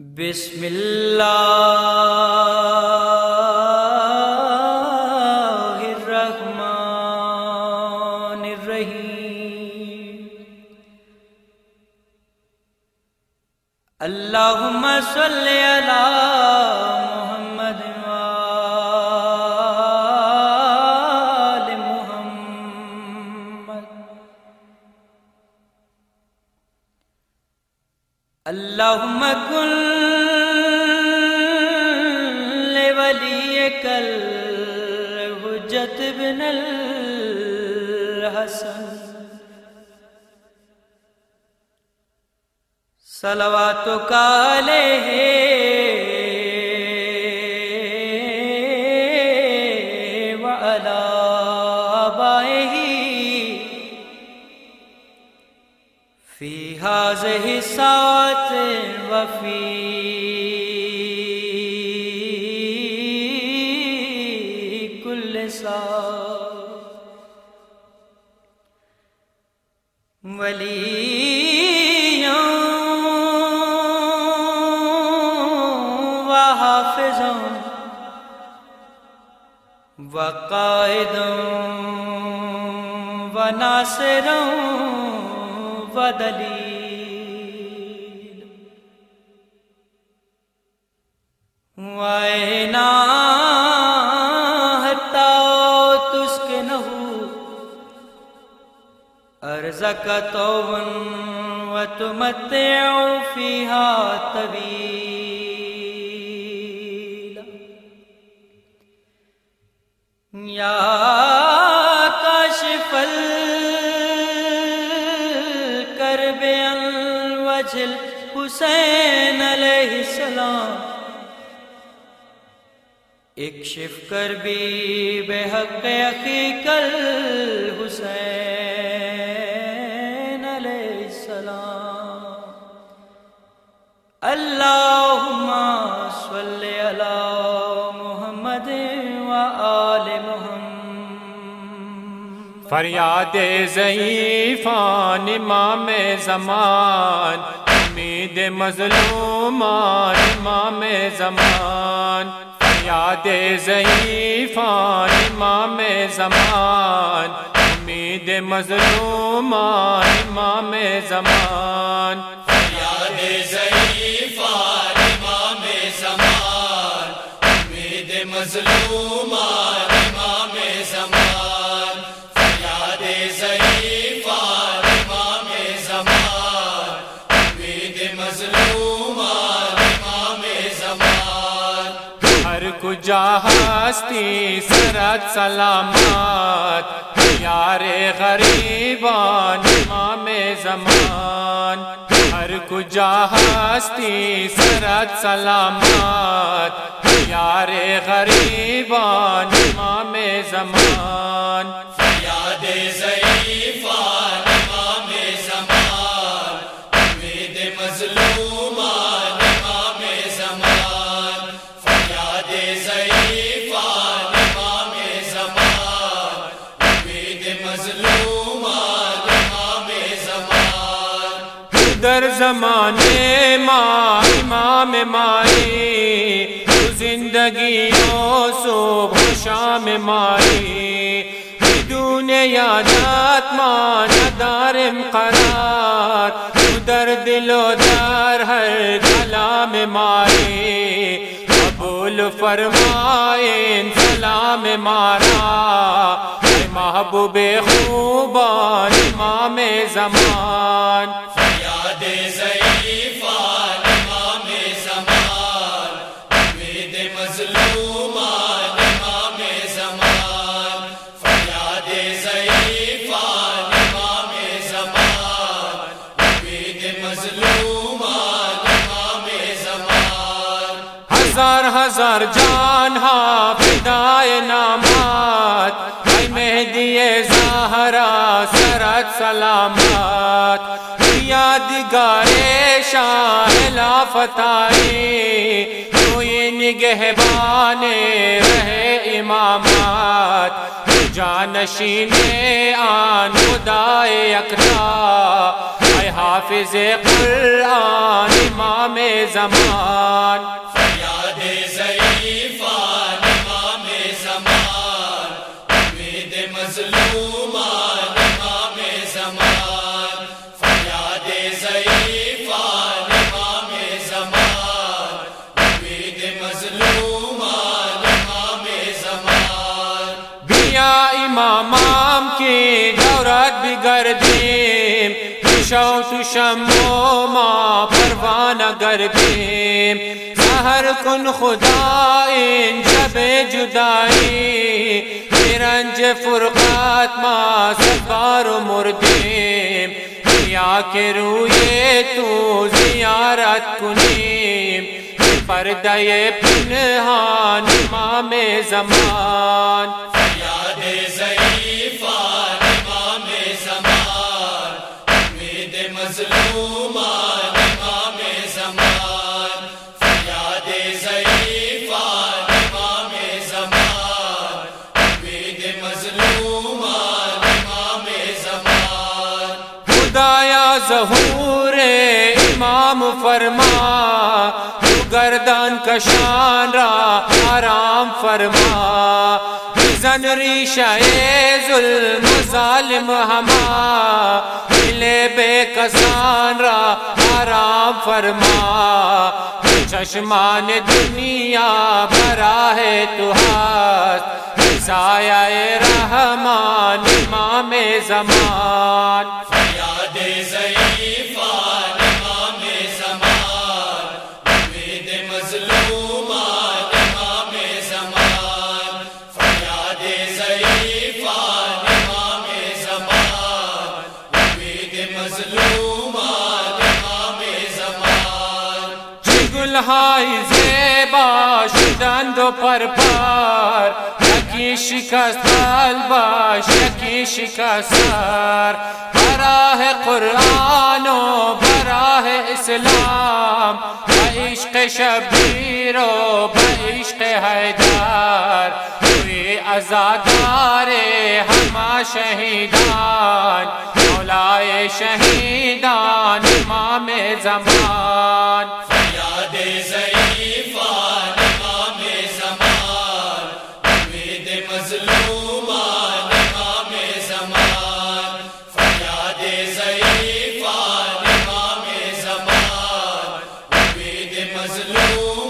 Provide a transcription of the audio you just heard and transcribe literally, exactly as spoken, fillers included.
بسم اللہ الرحمن الرحیم اللہم صلی علی محمد وآل محمد اللہم کن لولیک الحجت بن الحسن صلواتک علیہ وعلی آبائہ فی ہذہ الساعۃ وفی کل ساعۃ ولیاں وحافظاں وقائداں وناصراں ودلیل وَإِنَا حَتَّى تُسْكِنَهُ أَرْضَكَ طَوْعًا وَتُمَتِّعُ فِيهَا طَوِيلًا يَا كَاشِفَ الْكَرْبِ عَنْ وَجْهِ الحسین علیہ السلام اکشف کربی بحق اخیک الحسین علیہ السلام اللہم صلی علی محمد وآل محمد فریاد ضعیفان امام زمان امید مظلومان امام زمان فریاد ضعیفان امام زمان امید مظلومان امام زمان فریاد ضعیفان امام زمان امید مظلومان امام زمان فریاد ضعیفان امام زمان امید مظلومان امام زمان ہر کجا ہستی سرت سلامات یار غریبان امام زمان ہر کجا ہستی سرت سلامات یار غریبان امام زمان فریاد ضعیفان امام زمان امید مظلومان امام زمان فریاد ضعیفان امام زمان امید مظلومان امام زمان در زمانے ماں امام مائی زندگی و صبح و شام مائی بدون یادات ماں ندارم قرار در دل و در ہر کلام مائی قبول فرمائیں سلام مارا اے محبوب خوبان امام زمان فریاد ضعیفان امام زمان امید مظلومان امام زمان فریاد ضعیفان امام زمان امید مظلومان امام زمان ہزار ہزار جان ہاں فدائے نامات اے مہدی زہرا سرت سلامات یادگار شاہ لافتائی کوئی نگہبان رہے امامات جانشین آن خدائے اکرا اے حافظ قرآن امام زمان فریاد ضعیفان امام زمان امید مظلومان امام زمان فریاد ضعیفان امام زمان امید مظلومان امام زمان بیا امامام کی دورت بگردیم شو تو شمو ما پروانہ گردیم سحر کن خدا ان شب جدائی رنج فرقات ما سفار و مردیم یا کہ روئے تو زیارت کنیم پردہ پنہان امام زمان فریاد ضعیفان امام زمان امید مظلومان امام زمان فریاد ضعیفان امام زمان امید مظلومان امام زمان خدایا ظہور امام فرما تو گردان کشان را آرام فرما زن ریشہ ظلم ظالم ہما ملے بے کسان را آرام فرما چشمان دنیا براہ تو ہست سایہ رحمان امام زمان فریاد ضعیفان امام زمان امید مظلومان امام زمان فریاد ضعیفان امام زمان امید مظلومان امام زمان گلہائی زیبا شدند و پرپار یکی شکست الباش یکی شکست سر براہ قرآن و براہ اسلام بعشق شبیر و بعشق حیدر کوئی عزادار ہما شہیدان مولائے شہیدان امام زمان فریاد ضعیفان امام زمان امید مظلومان امام زمان فریاد ضعیفان امام زمان امید مظلوم